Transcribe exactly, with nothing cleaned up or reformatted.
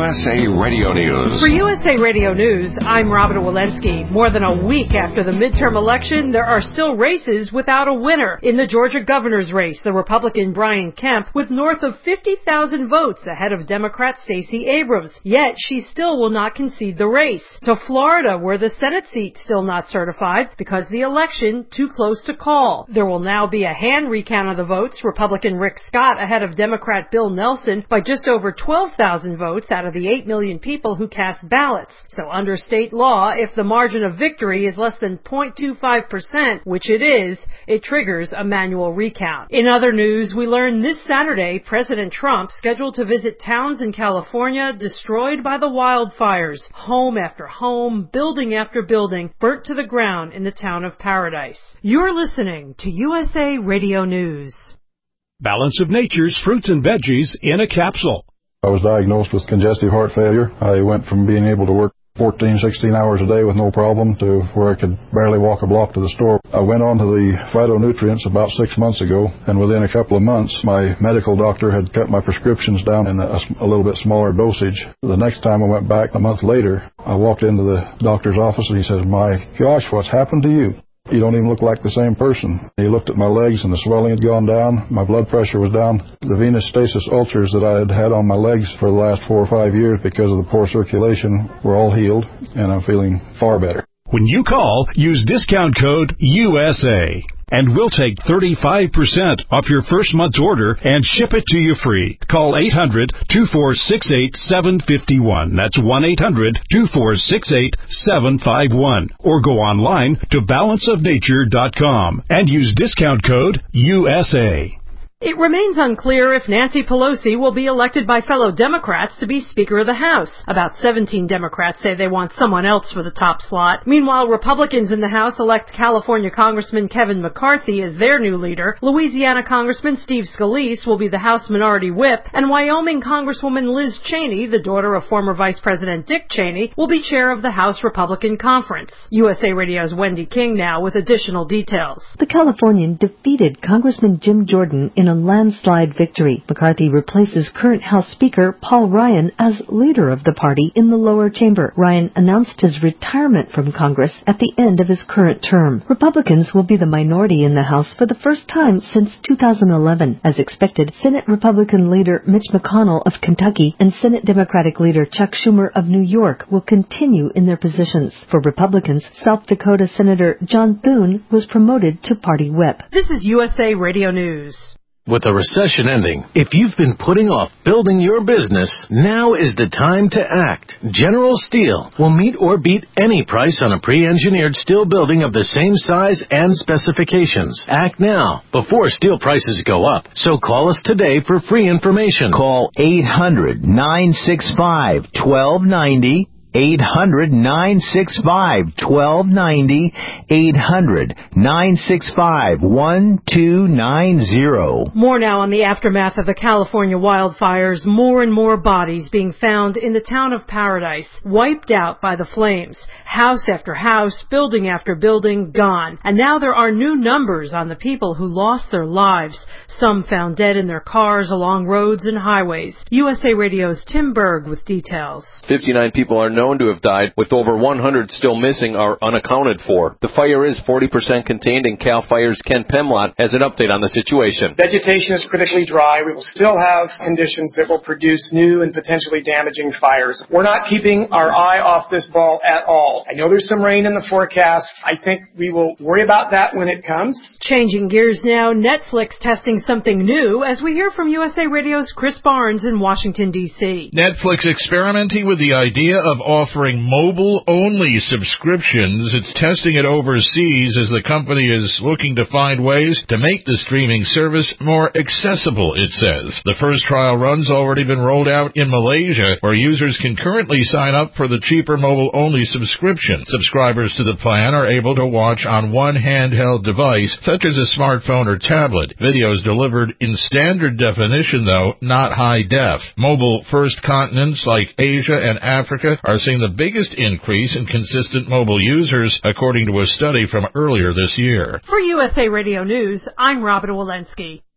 S A Radio News. For U S A Radio News, I'm Robin Walensky. More than a week after the midterm election, there are still races without a winner. In the Georgia governor's race, the Republican Brian Kemp with north of fifty thousand votes ahead of Democrat Stacey Abrams. Yet she still will not concede the race. To Florida, where the Senate seat still not certified because the election too close to call. There will now be a hand recount of the votes. Republican Rick Scott ahead of Democrat Bill Nelson by just over twelve thousand votes out of the eight million people who cast ballots. So under state law, if the margin of victory is less than zero point two five percent, which it is, it triggers a manual recount. In other news, we learned this Saturday President Trump scheduled to visit towns in California destroyed by the wildfires. Home after home, building after building, burnt to the ground in the town of Paradise. You're listening to U S A Radio News. Balance of Nature's fruits and veggies in a capsule. I was diagnosed with congestive heart failure. I went from being able to work fourteen, sixteen hours a day with no problem to where I could barely walk a block to the store. I went on to the phytonutrients about six months ago, and within a couple of months, my medical doctor had cut my prescriptions down in a, a little bit smaller dosage. The next time I went back, a month later, I walked into the doctor's office and he says, "My gosh, what's happened to you? You don't even look like the same person." He looked at my legs and the swelling had gone down. My blood pressure was down. The venous stasis ulcers that I had had on my legs for the last four or five years because of the poor circulation were all healed, and I'm feeling far better. When you call, use discount code U S A. And we'll take thirty-five percent off your first month's order and ship it to you free. Call eight hundred, two four six eight, seven five one. That's one eight hundred, two four six eight, seven five one. Or go online to balance of nature dot com and use discount code U S A. It remains unclear if Nancy Pelosi will be elected by fellow Democrats to be Speaker of the House. About seventeen Democrats say they want someone else for the top slot. Meanwhile, Republicans in the House elect California Congressman Kevin McCarthy as their new leader. Louisiana Congressman Steve Scalise will be the House Minority Whip. And Wyoming Congresswoman Liz Cheney, the daughter of former Vice President Dick Cheney, will be chair of the House Republican Conference. U S A Radio's Wendy King now with additional details. The Californian defeated Congressman Jim Jordan in a landslide victory. McCarthy replaces current House Speaker Paul Ryan as leader of the party in the lower chamber. Ryan announced his retirement from Congress at the end of his current term. Republicans will be the minority in the House for the first time since two thousand eleven. As expected, Senate Republican leader Mitch McConnell of Kentucky and Senate Democratic leader Chuck Schumer of New York will continue in their positions. For Republicans, South Dakota Senator John Thune was promoted to party whip. This is U S A Radio News. With the recession ending, if you've been putting off building your business, now is the time to act. General Steel will meet or beat any price on a pre-engineered steel building of the same size and specifications. Act now, before steel prices go up. So call us today for free information. Call eight hundred, nine six five, one two nine zero. eight hundred, nine six five, one two nine zero. eight hundred, nine six five, one two nine zero. More now on the aftermath of the California wildfires. More and more bodies being found in the town of Paradise, wiped out by the flames. House after house, building after building, gone. And now there are new numbers on the people who lost their lives. Some found dead in their cars along roads and highways. U S A Radio's Tim Berg with details. fifty-nine people are known to have died, with over one hundred still missing or unaccounted for. The fire is forty percent contained, and CAL FIRE's Ken Pemlott has an update on the situation. Vegetation is critically dry. We will still have conditions that will produce new and potentially damaging fires. We're not keeping our eye off this ball at all. I know there's some rain in the forecast. I think we will worry about that when it comes. Changing gears now, Netflix testing something new as we hear from U S A Radio's Chris Barnes in Washington, D C Netflix experimenting with the idea of offering mobile-only subscriptions. It's testing it overseas as the company is looking to find ways to make the streaming service more accessible, it says. The first trial run's already been rolled out in Malaysia, where users can currently sign up for the cheaper mobile-only subscription. Subscribers to the plan are able to watch on one handheld device, such as a smartphone or tablet. Videos delivered in standard definition, though, not high def. Mobile-first continents like Asia and Africa are seeing the biggest increase in consistent mobile users, according to a study from earlier this year. For U S A Radio News, I'm Robin Walensky.